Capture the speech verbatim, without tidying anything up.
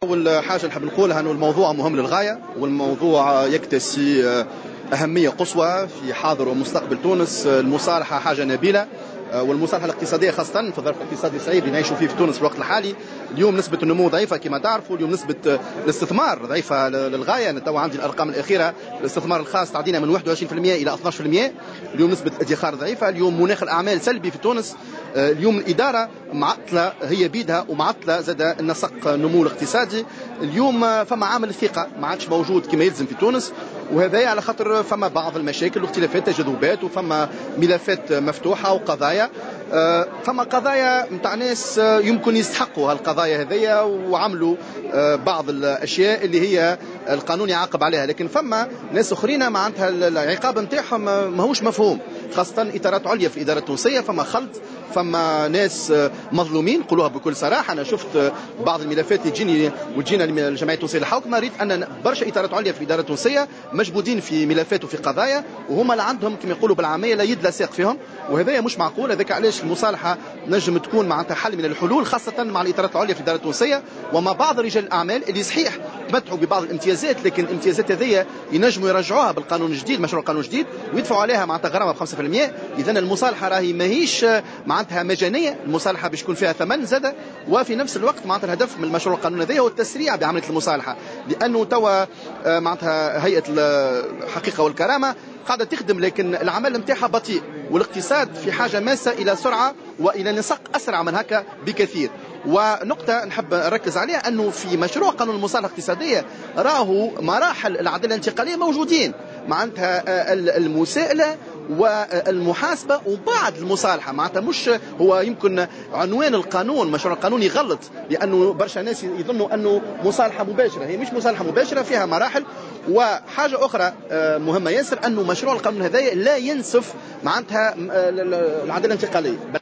أول حاجة نحب نقولها أنه الموضوع مهم للغاية، والموضوع يكتسي أهمية قصوى في حاضر ومستقبل تونس. المصالحة حاجة نبيلة، والمصالحة الاقتصادية خاصة في الظرف الاقتصادي الصعيب اللي نعيشوا فيه في تونس في الوقت الحالي. اليوم نسبة النمو ضعيفة كما تعرفوا، اليوم نسبة الاستثمار ضعيفة للغاية. أنا تو عندي الأرقام الأخيرة، الاستثمار الخاص تعدينا من واحد وعشرين بالمئة إلى اثناش بالمئة. اليوم نسبة الادخار ضعيفة، اليوم مناخ الأعمال سلبي في تونس. اليوم الإدارة معطلة هي بيدها، ومعطلة زاد النسق النمو الاقتصادي. اليوم فما عامل الثقة ما عادش موجود كما يلزم في تونس، وهذا على خاطر فما بعض المشاكل واختلافات تجاذبات، وفما ملفات مفتوحة وقضايا. فما قضايا نتاع ناس يمكن يستحقوا هالقضايا هذيا وعملوا بعض الاشياء اللي هي القانون يعاقب عليها، لكن فما ناس اخرين معناتها العقاب نتاعهم ماهوش مفهوم، خاصه اطارات عليا في الاداره التونسيه. فما خلط، فما ناس مظلومين نقولوها بكل صراحه. انا شفت بعض الملفات اللي تجيني وتجينا الجمعيه التونسيه للحوكمه، ريت ان برشا اطارات عليا في الاداره التونسيه مجبودين في ملفات وفي قضايا، وهما لا عندهم كما يقولوا بالعاميه لا يد لا ساق فيهم، وهذا مش معقول. هذاك علاش المصالحه نجم تكون معناتها حل من الحلول، خاصه مع الاطارات العليا في الاداره التونسيه ومع بعض رجال الاعمال اللي صحيح تمتعوا ببعض الامتيازات، لكن الامتيازات هذه ينجموا يرجعوها بالقانون الجديد، مشروع قانون جديد، ويدفعوا عليها معناتها غرامه ب خمسة بالمئة. اذا المصالحه راهي ماهيش معناتها مجانيه، المصالحه باش يكون فيها ثمن زاد، وفي نفس الوقت معناتها الهدف من المشروع القانون هذا هو التسريع بعمليه المصالحه، لانه توا معناتها هيئه الحقيقه والكرامه قاعده تخدم، لكن العمل نتاعها بطيء، والاقتصاد في حاجه ماسه الى سرعه والى نسق اسرع من هكا بكثير. ونقطة نحب نركز عليها أنه في مشروع قانون المصالحة الاقتصادية راهو مراحل العدالة الانتقالية موجودين، معناتها المساءلة والمحاسبة وبعد المصالحة. معناتها مش هو يمكن عنوان القانون مشروع القانون يغلط، لأنه برشا ناس يظنوا أنه مصالحة مباشرة، هي مش مصالحة مباشرة، فيها مراحل. وحاجة أخرى مهمة ياسر، أنه مشروع القانون هذا لا ينسف معناتها العدالة الانتقالية.